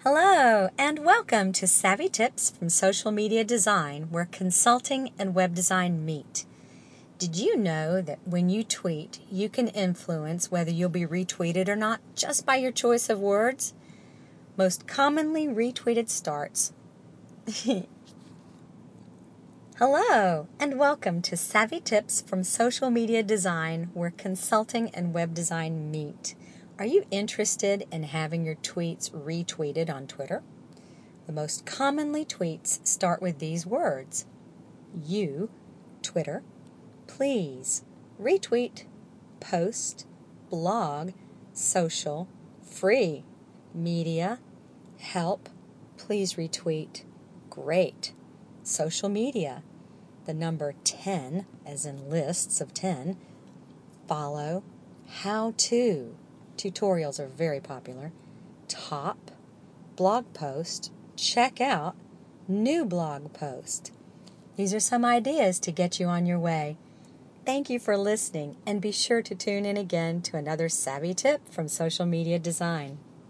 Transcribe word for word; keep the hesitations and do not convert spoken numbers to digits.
Hello, and welcome to Savvy Tips from Social Media Design, where consulting and web design meet. Did you know that when you tweet, you can influence whether you'll be retweeted or not just by your choice of words? Most commonly retweeted starts. Hello, and welcome to Savvy Tips from Social Media Design, where consulting and web design meet. Are you interested in having your tweets retweeted on Twitter? The most commonly tweets start with these words: you, Twitter, please, retweet, post, blog, social, free, media, help, please retweet, great, social media, the number ten, as in lists of ten, follow, how to. Tutorials are very popular. Top, blog post, check out, new blog post. These are some ideas to get you on your way. Thank you for listening, and be sure to tune in again to another Savvy Tip from Social Media Design.